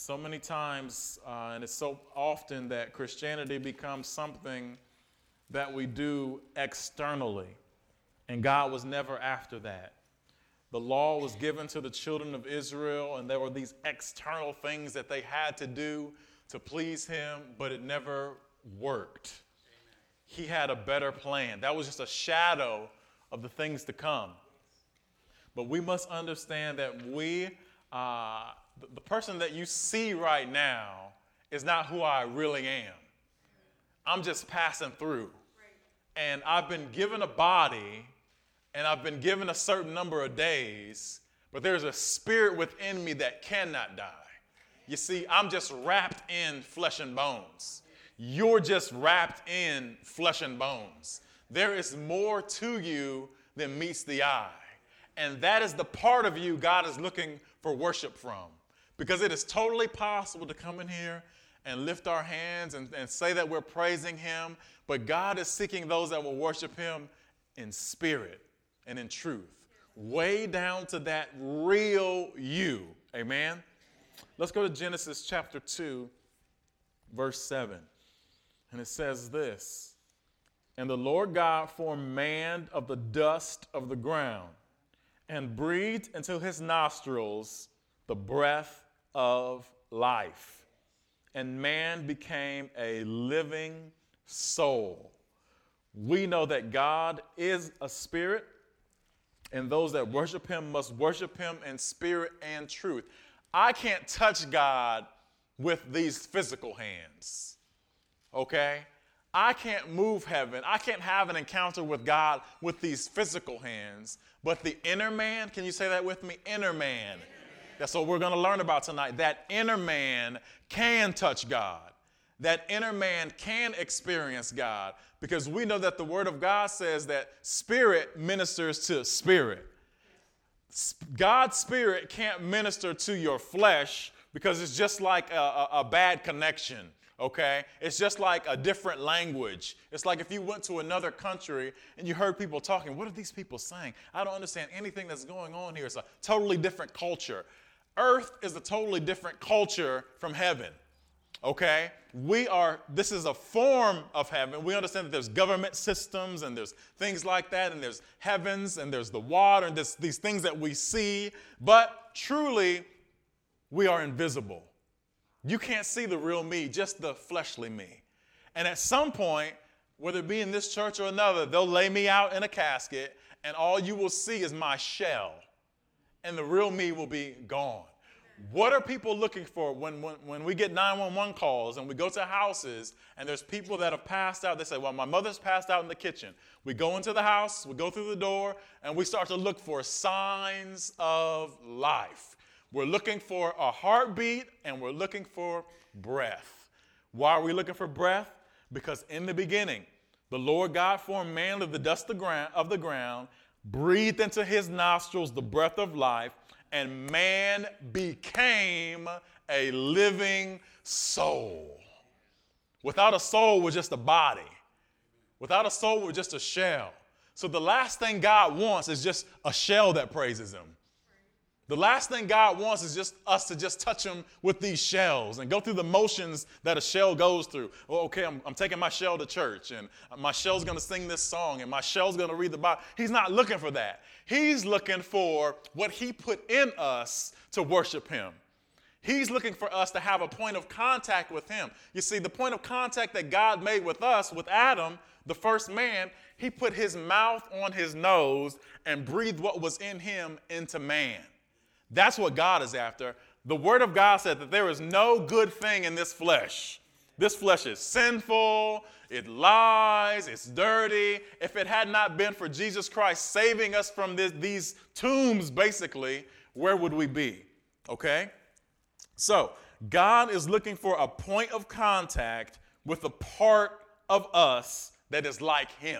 So many times, and it's so often that Christianity becomes something that we do externally, and God was never after that. The law was given to the children of Israel, and there were these external things that they had to do to please him, but it never worked. Amen. He had a better plan. That was just a shadow of the things to come. But we must understand that the person that you see right now is not who I really am. I'm just passing through. And I've been given a body, and I've been given a certain number of days, but there's a spirit within me that cannot die. You see, I'm just wrapped in flesh and bones. You're just wrapped in flesh and bones. There is more to you than meets the eye. And that is the part of you God is looking for worship from. Because it is totally possible to come in here and lift our hands and say that we're praising him, but God is seeking those that will worship him in spirit and in truth, way down to that real you. Amen? Let's go to Genesis chapter 2, verse 7. And it says this, "And the Lord God formed man of the dust of the ground and breathed into his nostrils the breath of life. And man became a living soul." We know that God is a spirit, and those that worship him must worship him in spirit and truth. I can't touch God with these physical hands, okay? I can't move heaven. I can't have an encounter with God with these physical hands. But the inner man, can you say that with me? Inner man. That's what we're going to learn about tonight. That inner man can touch God. That inner man can experience God. Because we know that the Word of God says that spirit ministers to spirit. God's spirit can't minister to your flesh because it's just like a bad connection. Okay? It's just like a different language. It's like if you went to another country and you heard people talking, what are these people saying? I don't understand anything that's going on here. It's a totally different culture. Earth is a totally different culture from heaven. Okay? This is a form of heaven. We understand that there's government systems and there's things like that, and there's heavens and there's the water and there's these things that we see, but truly we are invisible. You can't see the real me, just the fleshly me. And at some point, whether it be in this church or another, they'll lay me out in a casket, and all you will see is my shell, and the real me will be gone. What are people looking for when we get 911 calls and we go to houses and there's people that have passed out? They say, well, my mother's passed out in the kitchen. We go into the house, we go through the door, and we start to look for signs of life. We're looking for a heartbeat, and we're looking for breath. Why are we looking for breath? Because in the beginning, the Lord God formed man of the dust of the ground, breathed into his nostrils the breath of life, and man became a living soul. Without a soul, we're just a body. Without a soul, we're just a shell. So the last thing God wants is just a shell that praises him. The last thing God wants is just us to just touch him with these shells and go through the motions that a shell goes through. Well, okay, I'm taking my shell to church, and my shell's going to sing this song, and my shell's going to read the Bible. He's not looking for that. He's looking for what he put in us to worship him. He's looking for us to have a point of contact with him. You see, the point of contact that God made with us, with Adam, the first man, he put his mouth on his nose and breathed what was in him into man. That's what God is after. The Word of God said that there is no good thing in this flesh. This flesh is sinful, it lies, it's dirty. If it had not been for Jesus Christ saving us from these tombs, basically, where would we be? Okay? So, God is looking for a point of contact with a part of us that is like him.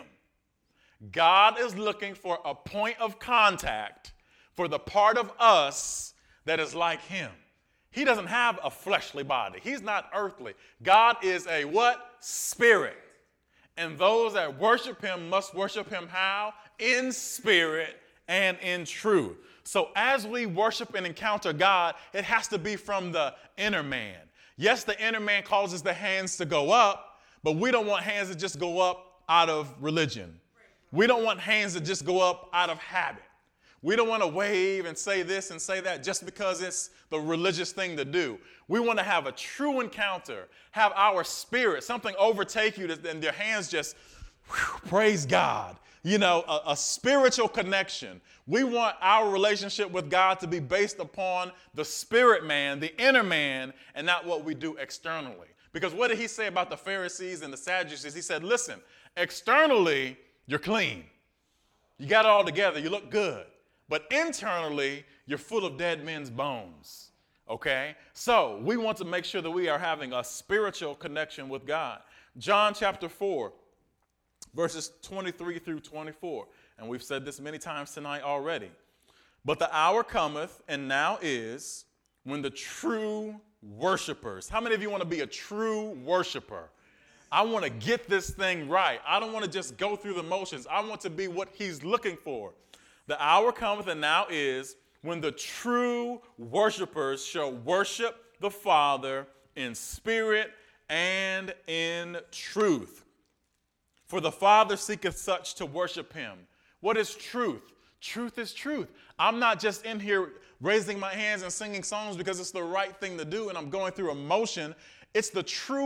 God is looking for a point of contact for the part of us that is like him. He doesn't have a fleshly body. He's not earthly. God is a what? Spirit. And those that worship him must worship him how? In spirit and in truth. So as we worship and encounter God, it has to be from the inner man. Yes, the inner man causes the hands to go up, but we don't want hands to just go up out of religion. We don't want hands to just go up out of habit. We don't want to wave and say this and say that just because it's the religious thing to do. We want to have a true encounter, have our spirit, something overtake you, and your hands just, praise God. You know, a spiritual connection. We want our relationship with God to be based upon the spirit man, the inner man, and not what we do externally. Because what did he say about the Pharisees and the Sadducees? He said, listen, externally, you're clean. You got it all together. You look good. But internally, you're full of dead men's bones. Okay? So we want to make sure that we are having a spiritual connection with God. John chapter 4. Verses 23 through 24. And we've said this many times tonight already. But the hour cometh, and now is, when the true worshipers. How many of you want to be a true worshiper? I want to get this thing right. I don't want to just go through the motions. I want to be what he's looking for. The hour cometh, and now is, when the true worshipers shall worship the Father in spirit and in truth. For the Father seeketh such to worship him. What is truth? Truth is truth. I'm not just in here raising my hands and singing songs because it's the right thing to do and I'm going through emotion. It's the true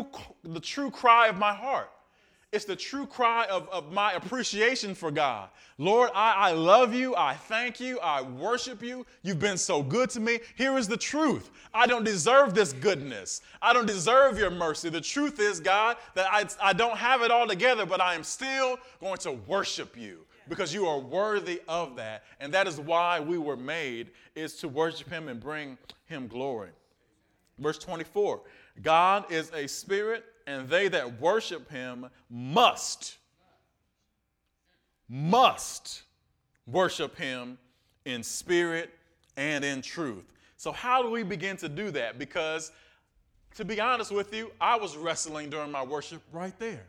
cry of my heart. It's the true cry of my appreciation for God. Lord, I love you. I thank you. I worship you. You've been so good to me. Here is the truth. I don't deserve this goodness. I don't deserve your mercy. The truth is, God, that I don't have it all together, but I am still going to worship you because you are worthy of that. And that is why we were made, is to worship him and bring him glory. Verse 24, God is a spirit, and they that worship him must worship him in spirit and in truth. So how do we begin to do that? Because, to be honest with you, I was wrestling during my worship right there.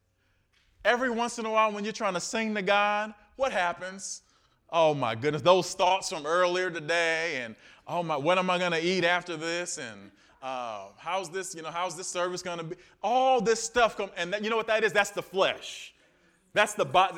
Every once in a while when you're trying to sing to God, what happens? Oh my goodness, those thoughts from earlier today, and oh my, what am I going to eat after this? And how's this service going to be? All this stuff and you know what that is? That's the flesh. That's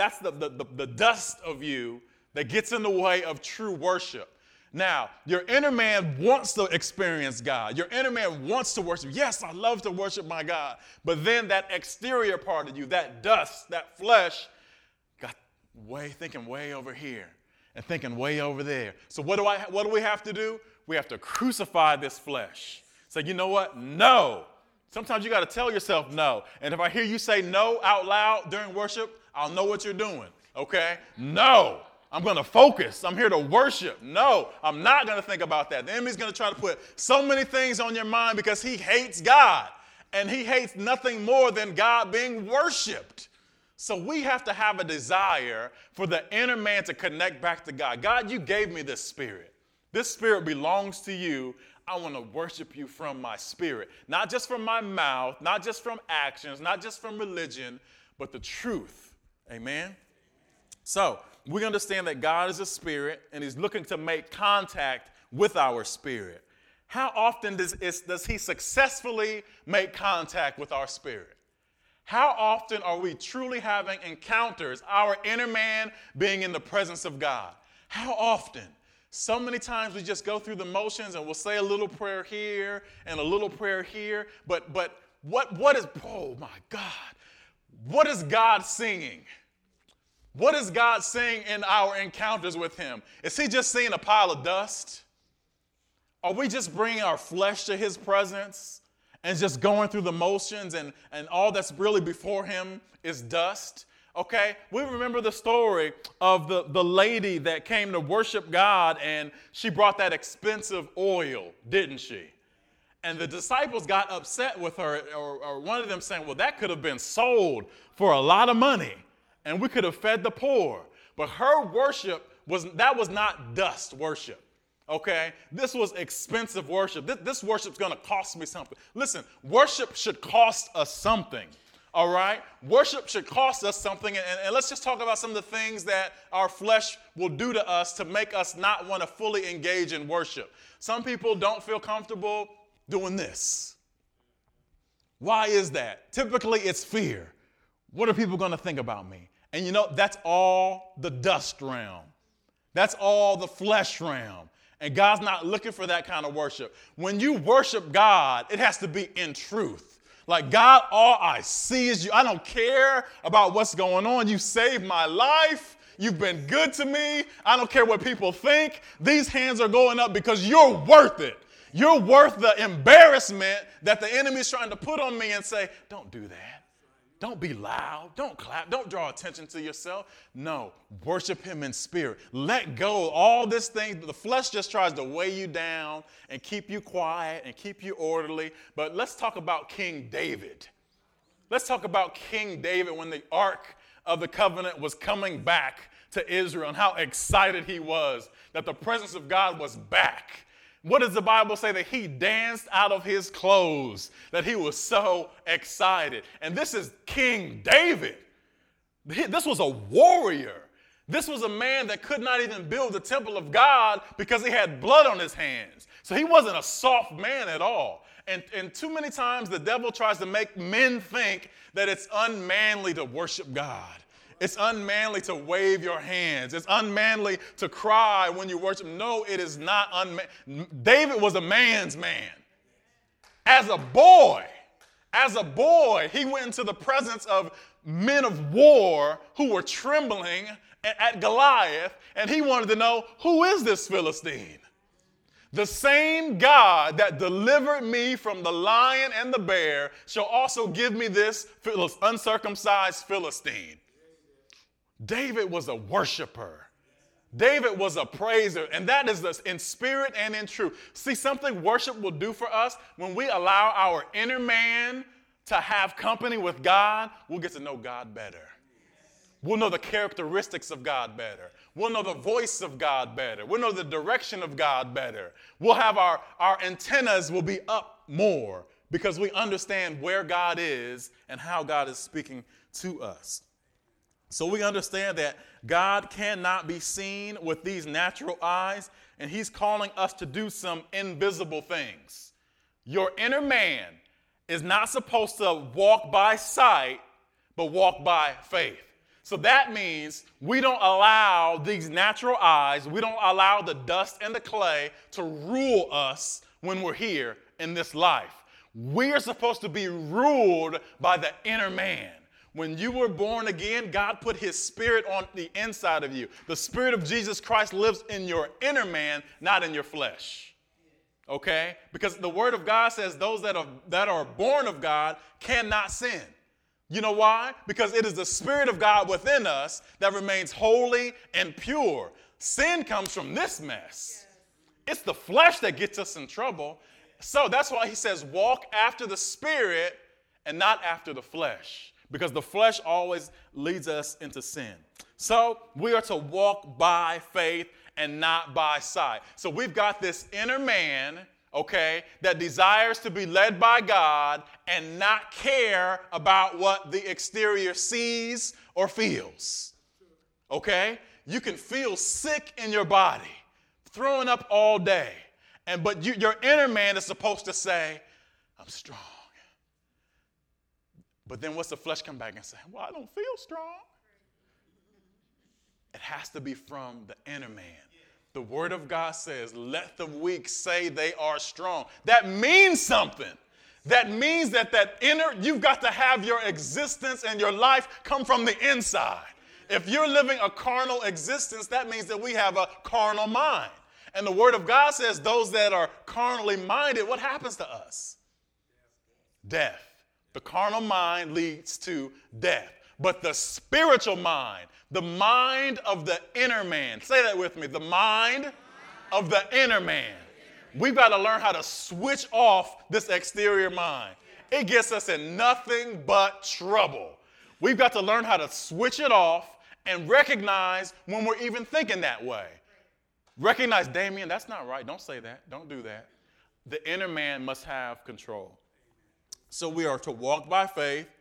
the dust of you that gets in the way of true worship. Now, your inner man wants to experience God. Your inner man wants to worship. Yes, I love to worship my God. But then that exterior part of you, that dust, that flesh, got thinking way over here and thinking way over there. So what do we have to do? We have to crucify this flesh. Say, you know what? No. Sometimes you got to tell yourself no. And if I hear you say no out loud during worship, I'll know what you're doing. Okay? No. I'm going to focus. I'm here to worship. No, I'm not going to think about that. The enemy's going to try to put so many things on your mind because he hates God. And he hates nothing more than God being worshiped. So we have to have a desire for the inner man to connect back to God. God, you gave me this spirit. This spirit belongs to you. I want to worship you from my spirit. Not just from my mouth, not just from actions, not just from religion, but the truth. Amen? So we understand that God is a spirit and he's looking to make contact with our spirit. How often does he successfully make contact with our spirit? How often are we truly having encounters, our inner man being in the presence of God? How often? So many times we just go through the motions and we'll say a little prayer here and a little prayer here. But what is, oh my God, what is God singing? What is God saying in our encounters with him? Is he just seeing a pile of dust? Are we just bringing our flesh to his presence and just going through the motions and all that's really before him is dust? Okay, we remember the story of the lady that came to worship God and she brought that expensive oil, didn't she? And the disciples got upset with her, or one of them saying, well, that could have been sold for a lot of money and we could have fed the poor. But her worship was not dust worship. Okay, this was expensive worship. This worship's going to cost me something. Listen, worship should cost us something. All right? Worship should cost us something. And let's just talk about some of the things that our flesh will do to us to make us not want to fully engage in worship. Some people don't feel comfortable doing this. Why is that? Typically, it's fear. What are people going to think about me? And you know, that's all the dust realm. That's all the flesh realm. And God's not looking for that kind of worship. When you worship God, it has to be in truth. Like, God, all I see is you. I don't care about what's going on. You saved my life. You've been good to me. I don't care what people think. These hands are going up because you're worth it. You're worth the embarrassment that the enemy's trying to put on me and say, don't do that. Don't be loud. Don't clap. Don't draw attention to yourself. No, worship him in spirit. Let go of all this thing. The flesh just tries to weigh you down and keep you quiet and keep you orderly. But let's talk about King David. Let's talk about King David when the Ark of the Covenant was coming back to Israel and how excited he was that the presence of God was back. What does the Bible say? That he danced out of his clothes, that he was so excited. And this is King David. This was a warrior. This was a man that could not even build the temple of God because he had blood on his hands. So he wasn't a soft man at all. And too many times the devil tries to make men think that it's unmanly to worship God. It's unmanly to wave your hands. It's unmanly to cry when you worship. No, it is not unmanly. David was a man's man. As a boy, he went into the presence of men of war who were trembling at Goliath, and he wanted to know, who is this Philistine? The same God that delivered me from the lion and the bear shall also give me this uncircumcised Philistine. David was a worshiper. David was a praiser, and that is in spirit and in truth. See, something worship will do for us when we allow our inner man to have company with God, we'll get to know God better. We'll know the characteristics of God better. We'll know the voice of God better. We'll know the direction of God better. We'll have our antennas will be up more because we understand where God is and how God is speaking to us. So we understand that God cannot be seen with these natural eyes, and he's calling us to do some invisible things. Your inner man is not supposed to walk by sight, but walk by faith. So that means we don't allow these natural eyes, we don't allow the dust and the clay to rule us when we're here in this life. We are supposed to be ruled by the inner man. When you were born again, God put his spirit on the inside of you. The spirit of Jesus Christ lives in your inner man, not in your flesh. Okay? Because the word of God says those that are born of God cannot sin. You know why? Because it is the Spirit of God within us that remains holy and pure. Sin comes from this mess. It's the flesh that gets us in trouble. So that's why he says walk after the Spirit and not after the flesh. Because the flesh always leads us into sin. So we are to walk by faith and not by sight. So we've got this inner man, okay, that desires to be led by God and not care about what the exterior sees or feels. Okay? You can feel sick in your body, throwing up all day. But your inner man is supposed to say, I'm strong. But then what's the flesh come back and say? Well, I don't feel strong. It has to be from the inner man. The word of God says, let the weak say they are strong. That means something. That means that you've got to have your existence and your life come from the inside. If you're living a carnal existence, that means that we have a carnal mind. And the word of God says those that are carnally minded, what happens to us? Death. The carnal mind leads to death. But the spiritual mind, the mind of the inner man. Say that with me. The mind of the inner man. We've got to learn how to switch off this exterior mind. It gets us in nothing but trouble. We've got to learn how to switch it off and recognize when we're even thinking that way. Recognize, Damien, that's not right. Don't say that. Don't do that. The inner man must have control. So we are to walk by faith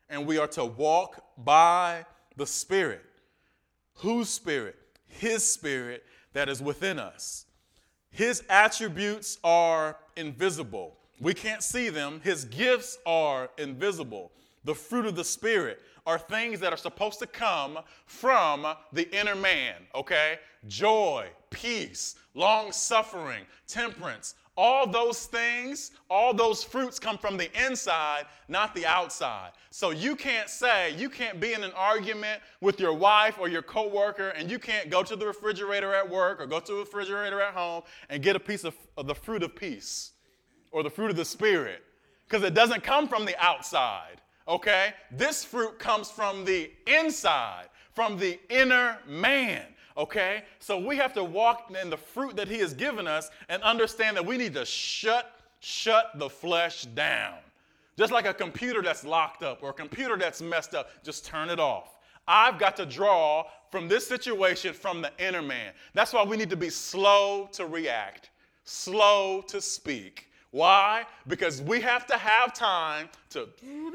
and we are to walk by the Spirit. Whose Spirit? His Spirit that is within us. His attributes are invisible. We can't see them. His gifts are invisible. The fruit of the Spirit are things that are supposed to come from the inner man, okay? Joy, peace, long-suffering, temperance. All those things, all those fruits come from the inside, not the outside. So you can't be in an argument with your wife or your coworker, and you can't go to the refrigerator at work or go to the refrigerator at home and get a piece of the fruit of peace or the fruit of the Spirit, because it doesn't come from the outside, okay? This fruit comes from the inside, from the inner man. Okay, so we have to walk in the fruit that he has given us and understand that we need to shut the flesh down. Just like a computer that's locked up or a computer that's messed up, just turn it off. I've got to draw from this situation from the inner man. That's why we need to be slow to react, slow to speak. Why? Because we have to have time to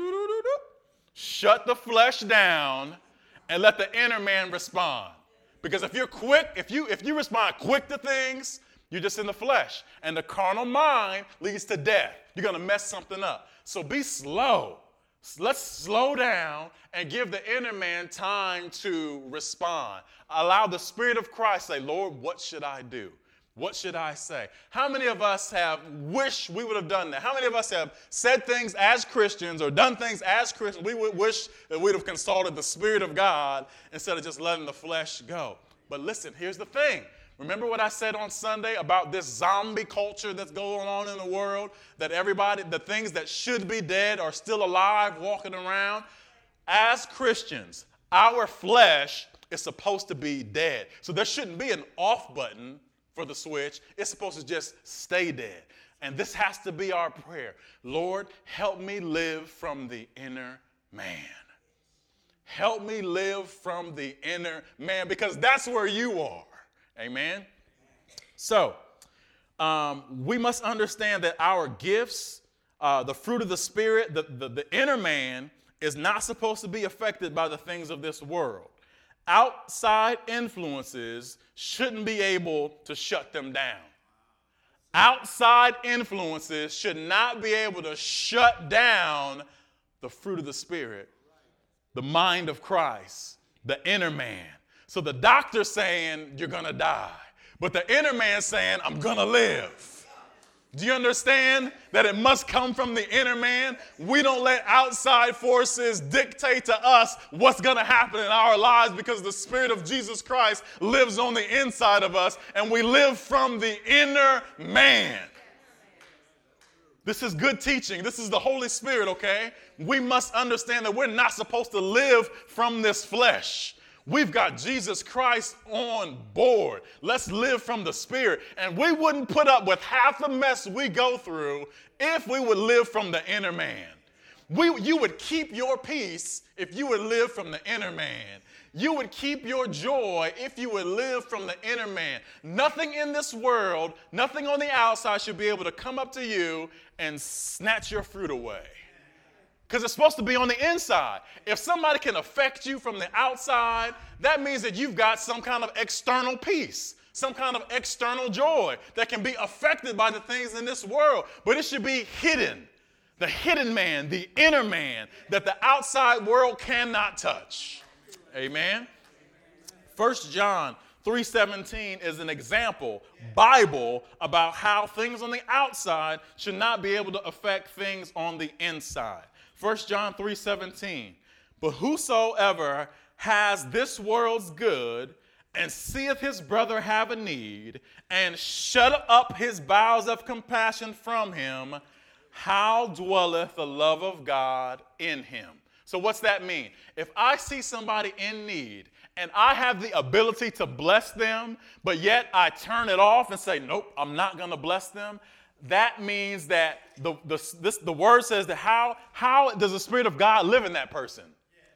shut the flesh down and let the inner man respond. Because if you're quick, if you respond quick to things, you're just in the flesh. And the carnal mind leads to death. You're going to mess something up. So be slow. Let's slow down and give the inner man time to respond. Allow the Spirit of Christ say, Lord, what should I do? What should I say? How many of us have wished we would have done that? How many of us have said things as Christians or done things as Christians? We would wish that we'd have consulted the Spirit of God instead of just letting the flesh go. But listen, here's the thing. Remember what I said on Sunday about this zombie culture that's going on in the world? That the things that should be dead are still alive, walking around? As Christians, our flesh is supposed to be dead. So there shouldn't be an off button for the switch. It's supposed to just stay dead. And this has to be our prayer. Lord, help me live from the inner man. Help me live from the inner man, because that's where you are. Amen? So, we must understand that our gifts, the fruit of the Spirit, the inner man is not supposed to be affected by the things of this world. Outside influences shouldn't be able to shut them down. Outside influences should not be able to shut down the fruit of the Spirit, the mind of Christ, the inner man. So the doctor's saying you're going to die, but the inner man's saying I'm going to live. Do you understand that it must come from the inner man? We don't let outside forces dictate to us what's going to happen in our lives, because the Spirit of Jesus Christ lives on the inside of us, and we live from the inner man. This is good teaching. This is the Holy Spirit, okay? We must understand that we're not supposed to live from this flesh. We've got Jesus Christ on board. Let's live from the Spirit. And we wouldn't put up with half the mess we go through if we would live from the inner man. You would keep your peace if you would live from the inner man. You would keep your joy if you would live from the inner man. Nothing in this world, nothing on the outside should be able to come up to you and snatch your fruit away. Because it's supposed to be on the inside. If somebody can affect you from the outside, that means that you've got some kind of external peace, some kind of external joy that can be affected by the things in this world. But it should be hidden. The hidden man, the inner man, that the outside world cannot touch. Amen? 1 John 3:17 is an example, Bible, about how things on the outside should not be able to affect things on the inside. 1 John 3:17, but whosoever has this world's good and seeth his brother have a need, and shut up his bowels of compassion from him, how dwelleth the love of God in him? So what's that mean? If I see somebody in need and I have the ability to bless them, but yet I turn it off and say, nope, I'm not going to bless them, that means that the word says that how does the Spirit of God live in that person?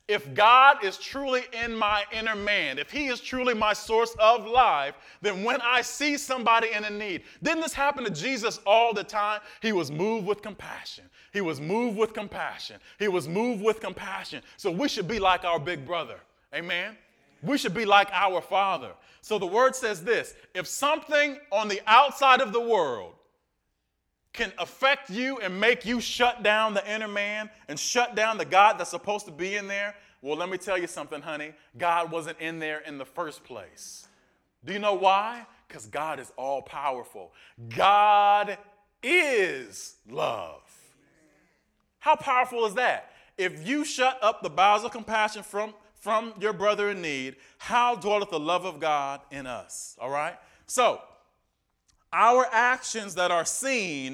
If God is truly in my inner man, if he is truly my source of life, then when I see somebody in a need, didn't this happen to Jesus all the time? He was moved with compassion. He was moved with compassion. He was moved with compassion. So we should be like our big brother. Amen? We should be like our Father. So the word says this: if something on the outside of the world can affect you and make you shut down the inner man and shut down the God that's supposed to be in there, well, let me tell you something, honey. God wasn't in there in the first place. Do you know why? Because God is all powerful. God is love. How powerful is that? If you shut up the bowels of compassion from your brother in need, how dwelleth the love of God in us? All right? So, our actions that are seen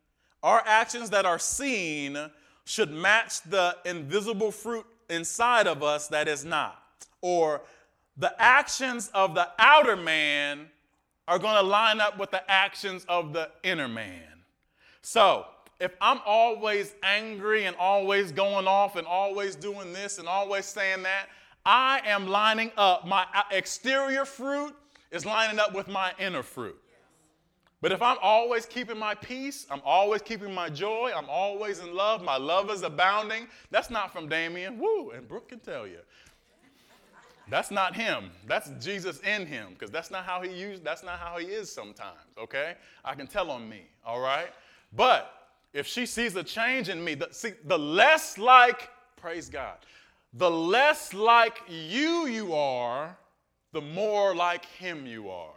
should match the invisible fruit inside of us that is not. Or the actions of the outer man are going to line up with the actions of the inner man. So, if I'm always angry and always going off and always doing this and always saying that, I am lining up. My exterior fruit is lining up with my inner fruit. But if I'm always keeping my peace, I'm always keeping my joy, I'm always in love, my love is abounding, that's not from Damien. Woo, and Brooke can tell you. That's not him. That's Jesus in him, because that's not how he is sometimes, okay? I can tell on me, all right? But if she sees a change in me, the less like, praise God, the less like you are, the more like him you are.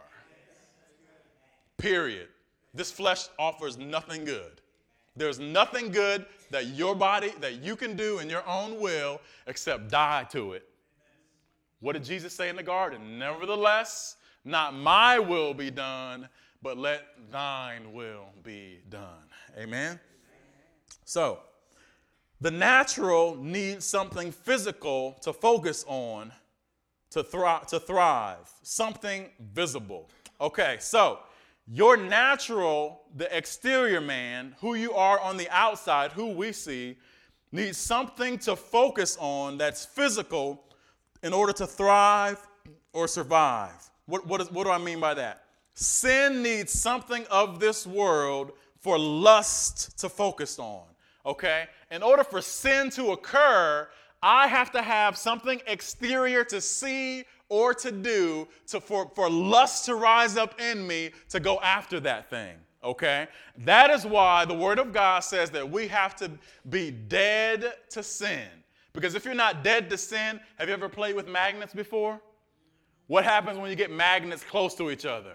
Period. This flesh offers nothing good. There's nothing good that your body, that you can do in your own will except die to it. What did Jesus say in the garden? Nevertheless, not my will be done, but let thine will be done. Amen? So, the natural needs something physical to focus on to thrive, something visible. Okay, so your natural, the exterior man, who you are on the outside, who we see, needs something to focus on that's physical in order to thrive or survive. What do I mean by that? Sin needs something of this world for lust to focus on, okay? In order for sin to occur, I have to have something exterior to see or to do for lust to rise up in me to go after that thing, okay? That is why the Word of God says that we have to be dead to sin. Because if you're not dead to sin, have you ever played with magnets before? What happens when you get magnets close to each other?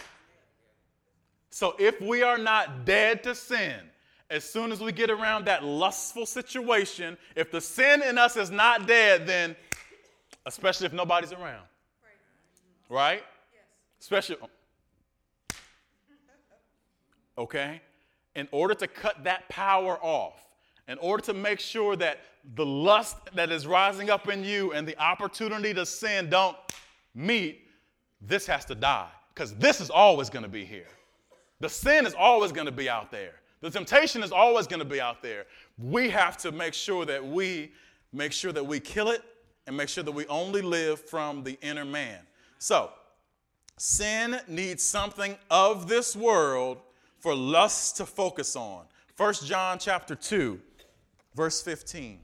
So if we are not dead to sin, as soon as we get around that lustful situation, if the sin in us is not dead, then especially if nobody's around. Right? Yes. Especially, okay? In order to cut that power off, in order to make sure that the lust that is rising up in you and the opportunity to sin don't meet, this has to die. Because this is always going to be here. The sin is always going to be out there. The temptation is always going to be out there. We have to make sure that we kill it and make sure that we only live from the inner man. So, sin needs something of this world for lust to focus on. 1 John chapter 2, verse 15.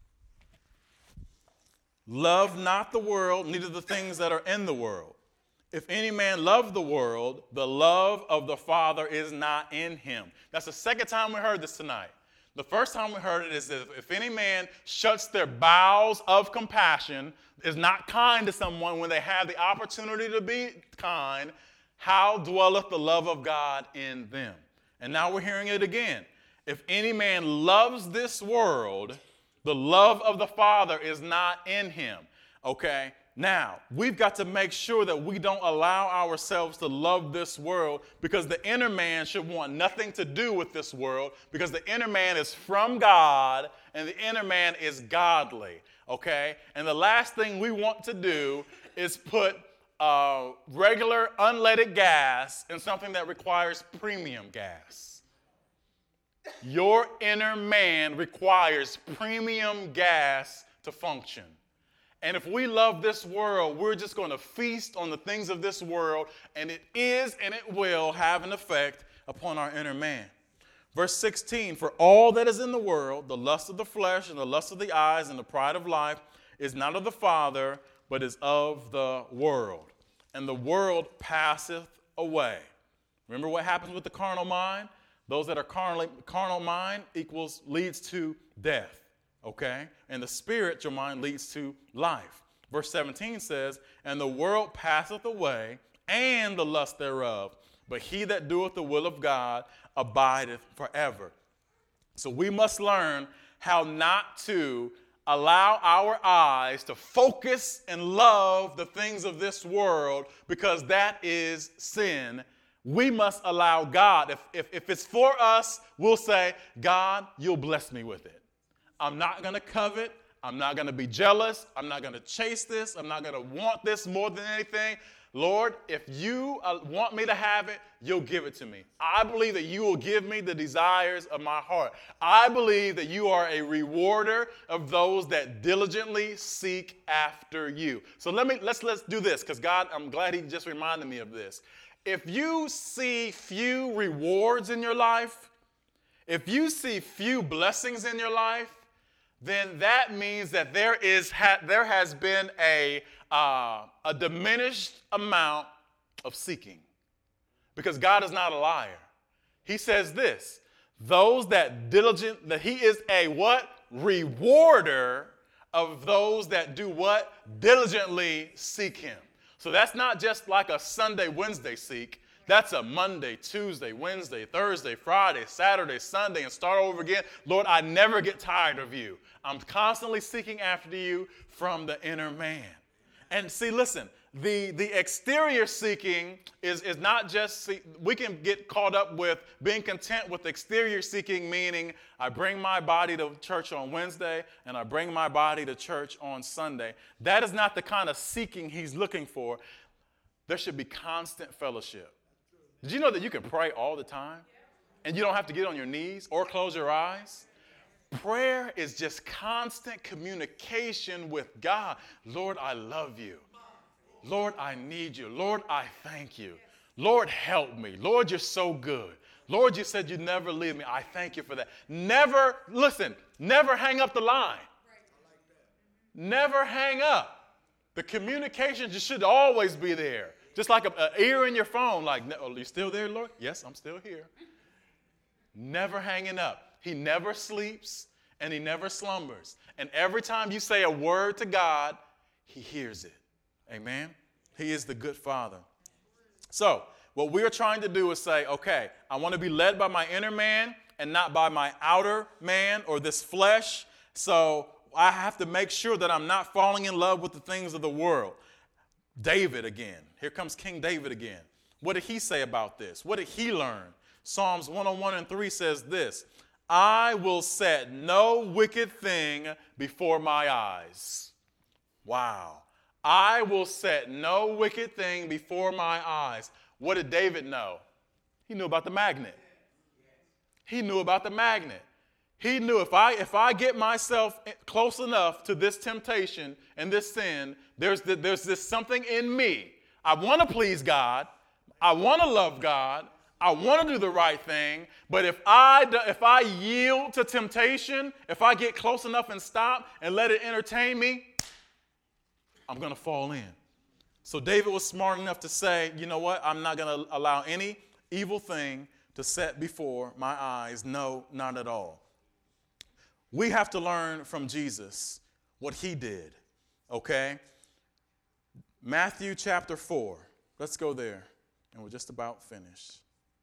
Love not the world, neither the things that are in the world. If any man love the world, the love of the Father is not in him. That's the second time we heard this tonight. The first time we heard it is that if any man shuts their bowels of compassion, is not kind to someone when they have the opportunity to be kind, how dwelleth the love of God in them? And now we're hearing it again. If any man loves this world, the love of the Father is not in him. Okay? Now, we've got to make sure that we don't allow ourselves to love this world, because the inner man should want nothing to do with this world, because the inner man is from God and the inner man is godly, okay? And the last thing we want to do is put regular unleaded gas in something that requires premium gas. Your inner man requires premium gas to function. And if we love this world, we're just going to feast on the things of this world, and it is and it will have an effect upon our inner man. Verse 16, for all that is in the world, the lust of the flesh and the lust of the eyes and the pride of life is not of the Father, but is of the world. And the world passeth away. Remember what happens with the carnal mind? Those that are carnal mind leads to death. Okay? And the spiritual mind leads to life. Verse 17 says, and the world passeth away, and the lust thereof, but he that doeth the will of God abideth forever. So we must learn how not to allow our eyes to focus and love the things of this world, because that is sin. We must allow God, if it's for us, we'll say, God, you'll bless me with it. I'm not going to covet. I'm not going to be jealous. I'm not going to chase this. I'm not going to want this more than anything. Lord, if you want me to have it, you'll give it to me. I believe that you will give me the desires of my heart. I believe that you are a rewarder of those that diligently seek after you. So let's do this, because God, I'm glad he just reminded me of this. If you see few rewards in your life, if you see few blessings in your life, then that means that there has been a diminished amount of seeking. Because God is not a liar. He says this, that he is a what? Rewarder of those that do what? Diligently seek him. So that's not just like a Sunday, Wednesday seek. That's a Monday, Tuesday, Wednesday, Thursday, Friday, Saturday, Sunday, and start over again. Lord, I never get tired of you. I'm constantly seeking after you from the inner man. And see, listen, the exterior seeking is not just, we can get caught up with being content with exterior seeking, meaning I bring my body to church on Wednesday and I bring my body to church on Sunday. That is not the kind of seeking he's looking for. There should be constant fellowship. Did you know that you can pray all the time and you don't have to get on your knees or close your eyes? Prayer is just constant communication with God. Lord, I love you. Lord, I need you. Lord, I thank you. Lord, help me. Lord, you're so good. Lord, you said you'd never leave me. I thank you for that. Never hang up the line. Never hang up. The communication just should always be there. Just like an ear in your phone, like, are you still there, Lord? Yes, I'm still here. Never hanging up. He never sleeps and he never slumbers. And every time you say a word to God, he hears it. Amen? He is the good Father. So what we're trying to do is say, okay, I want to be led by my inner man and not by my outer man or this flesh. So I have to make sure that I'm not falling in love with the things of the world. David again. Here comes King David again. What did he say about this? What did he learn? Psalms 101:3 says this, I will set no wicked thing before my eyes. Wow. I will set no wicked thing before my eyes. What did David know? He knew about the magnet. He knew about the magnet. He knew if I get myself close enough to this temptation and this sin, there's this something in me. I want to please God. I want to love God. I want to do the right thing. But if I yield to temptation, if I get close enough and stop and let it entertain me, I'm going to fall in. So David was smart enough to say, you know what? I'm not going to allow any evil thing to set before my eyes. No, not at all. We have to learn from Jesus what he did, okay? Matthew chapter 4. Let's go there, and we're just about finished.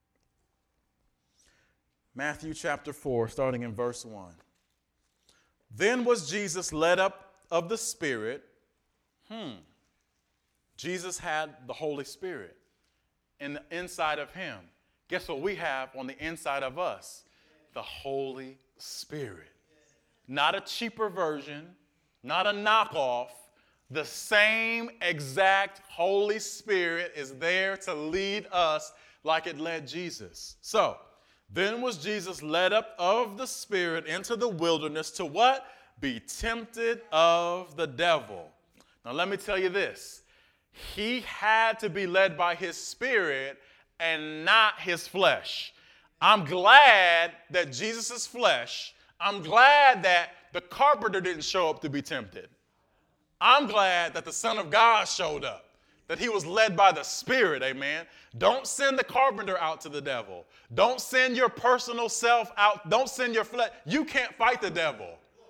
Matthew chapter 4, starting in verse 1. Then was Jesus led up of the Spirit. Jesus had the Holy Spirit in the inside of him. Guess what we have on the inside of us? The Holy Spirit. Not a cheaper version, not a knockoff. The same exact Holy Spirit is there to lead us like it led Jesus. So, then was Jesus led up of the Spirit into the wilderness to what? be tempted of the devil. Now let me tell you this. He had to be led by his spirit and not his flesh. I'm glad that Jesus' flesh, I'm glad that the carpenter didn't show up to be tempted. I'm glad that the Son of God showed up, that he was led by the Spirit, amen. Don't send the carpenter out to the devil. Don't send your personal self out. Don't send your flesh. You can't fight the devil,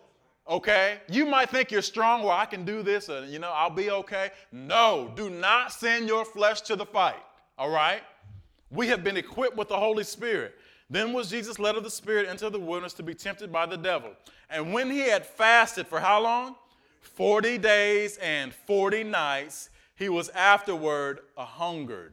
okay? You might think you're strong, well, I can do this, or, I'll be okay. No, do not send your flesh to the fight, all right? We have been equipped with the Holy Spirit. Then was Jesus led of the Spirit into the wilderness to be tempted by the devil. And when he had fasted for how long? 40 days and 40 nights, he was afterward a-hungered.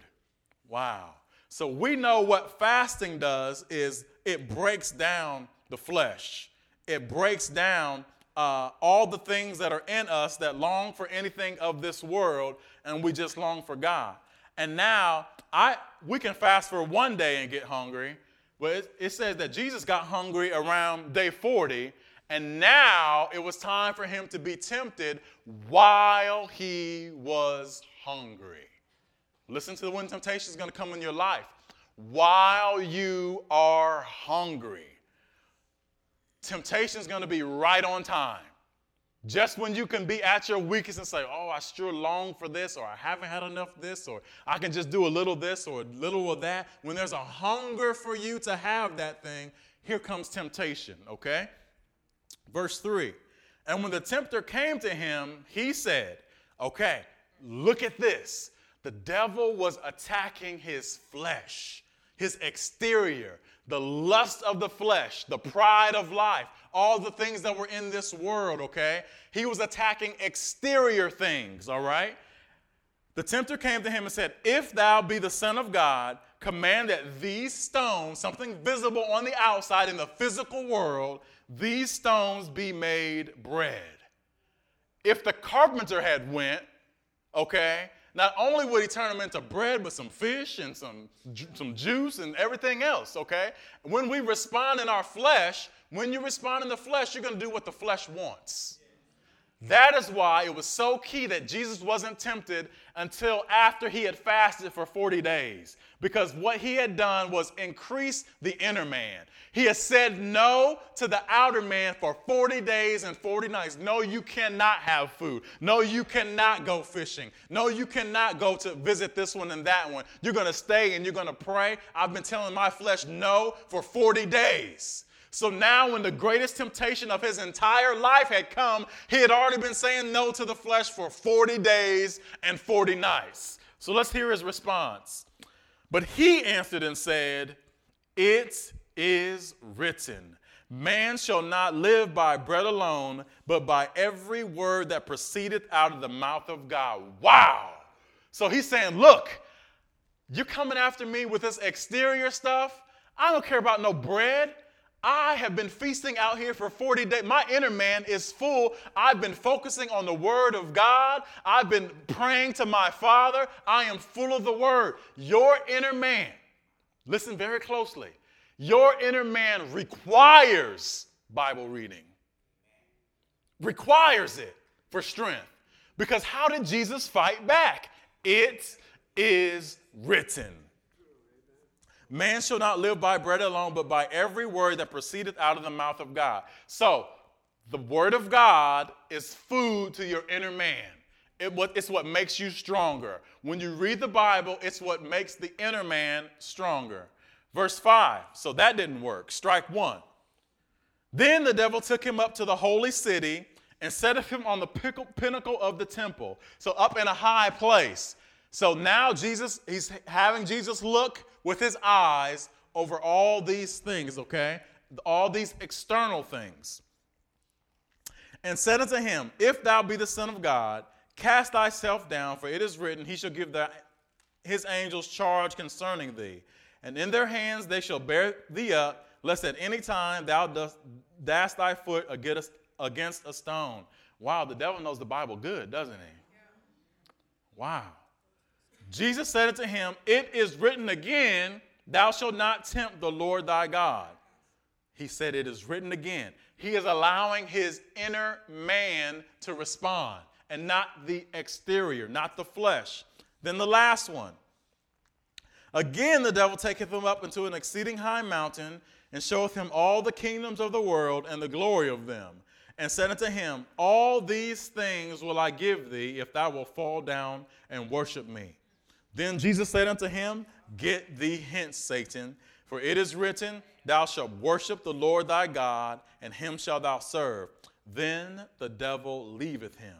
Wow. So we know what fasting does is it breaks down the flesh. It breaks down all the things that are in us that long for anything of this world, and we just long for God. And now we can fast for one day and get hungry, but it says that Jesus got hungry around day 40, and now it was time for him to be tempted while he was hungry. Listen to when temptation is going to come in your life. While you are hungry. Temptation is going to be right on time. Just when you can be at your weakest and say, oh, I sure long for this, or I haven't had enough of this, or I can just do a little this or a little of that. When there's a hunger for you to have that thing, here comes temptation, okay? Verse 3, and when the tempter came to him, he said, okay, look at this. The devil was attacking his flesh, his exterior, the lust of the flesh, the pride of life, all the things that were in this world, okay? He was attacking exterior things, all right? The tempter came to him and said, if thou be the Son of God, command that these stones, something visible on the outside in the physical world, these stones be made bread. If the carpenter had went, okay, not only would he turn them into bread, but some fish and some juice and everything else, okay? When we respond in our flesh, when you respond in the flesh, you're going to do what the flesh wants. That is why it was so key that Jesus wasn't tempted until after he had fasted for 40 days. Because what he had done was increase the inner man. He has said no to the outer man for 40 days and 40 nights. No, you cannot have food. No, you cannot go fishing. No, you cannot go to visit this one and that one. You're going to stay and you're going to pray. I've been telling my flesh no for 40 days. So now when the greatest temptation of his entire life had come, he had already been saying no to the flesh for 40 days and 40 nights. So let's hear his response. But he answered and said, it is written, man shall not live by bread alone, but by every word that proceedeth out of the mouth of God. Wow. So he's saying, look, you're coming after me with this exterior stuff. I don't care about no bread. I have been feasting out here for 40 days. My inner man is full. I've been focusing on the word of God. I've been praying to my Father. I am full of the word. Your inner man, listen very closely. Your inner man requires Bible reading. Requires it for strength. Because how did Jesus fight back? It is written. Man shall not live by bread alone, but by every word that proceedeth out of the mouth of God. So, the word of God is food to your inner man. It's what makes you stronger. When you read the Bible, it's what makes the inner man stronger. Verse 5, so that didn't work. Strike one. Then the devil took him up to the holy city and set him on the pinnacle of the temple. So up in a high place. So now he's having Jesus look with his eyes over all these things, okay? All these external things. And said unto him, if thou be the Son of God, cast thyself down, for it is written, he shall give his angels charge concerning thee. And in their hands they shall bear thee up, lest at any time thou dash thy foot against a stone. Wow, the devil knows the Bible good, doesn't he? Yeah. Wow. Jesus said unto him, it is written again, thou shalt not tempt the Lord thy God. He said, it is written again. He is allowing his inner man to respond and not the exterior, not the flesh. Then the last one. Again, the devil taketh him up into an exceeding high mountain and showeth him all the kingdoms of the world and the glory of them, and said unto him, all these things will I give thee if thou wilt fall down and worship me. Then Jesus said unto him, get thee hence, Satan, for it is written, thou shalt worship the Lord thy God, and him shalt thou serve. Then the devil leaveth him.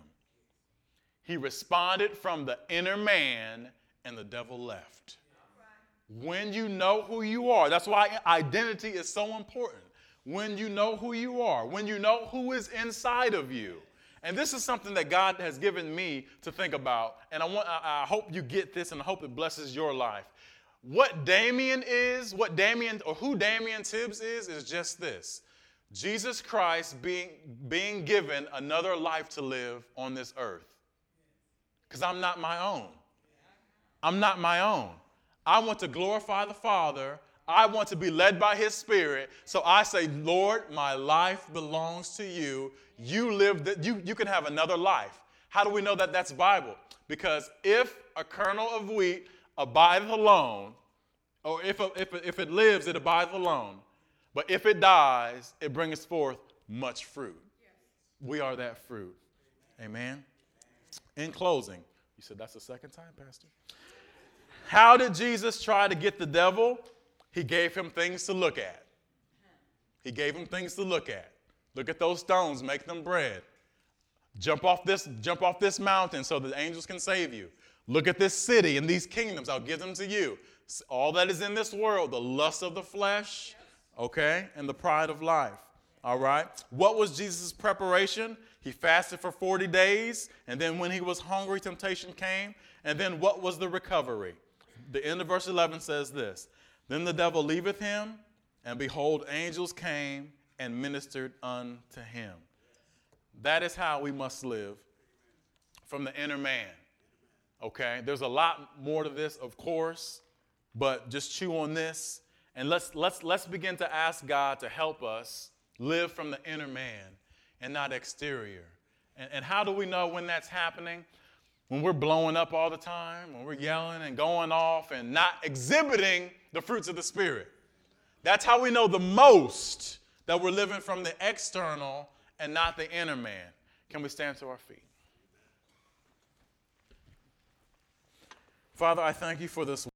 He responded from the inner man, and the devil left. When you know who you are, that's why identity is so important. When you know who you are, when you know who is inside of you. And this is something that God has given me to think about, and I hope you get this, and I hope it blesses your life. What Damien is, who Damien Tibbs is just this. Jesus Christ being given another life to live on this earth. Because I'm not my own. I'm not my own. I want to glorify the Father. I want to be led by his Spirit. So I say, Lord, my life belongs to you. You can have another life. How do we know that that's Bible? Because if a kernel of wheat abideth alone, or if it lives, it abideth alone. But if it dies, it bringeth forth much fruit. Yes. We are that fruit. Amen. In closing, you said that's the second time, Pastor. How did Jesus try to get the devil? He gave him things to look at. He gave him things to look at. Look at those stones, make them bread. Jump off this mountain so the angels can save you. Look at this city and these kingdoms, I'll give them to you. All that is in this world, the lust of the flesh, okay, and the pride of life. All right. What was Jesus' preparation? He fasted for 40 days, and then when he was hungry, temptation came. And then what was the recovery? The end of verse 11 says this. Then the devil leaveth him, and behold, angels came and ministered unto him. That is how we must live, from the inner man. Okay? There's a lot more to this, of course, but just chew on this. And let's begin to ask God to help us live from the inner man and not exterior. And how do we know when that's happening? When we're blowing up all the time, when we're yelling and going off and not exhibiting the fruits of the Spirit. That's how we know the most that we're living from the external and not the inner man. Can we stand to our feet? Father, I thank you for this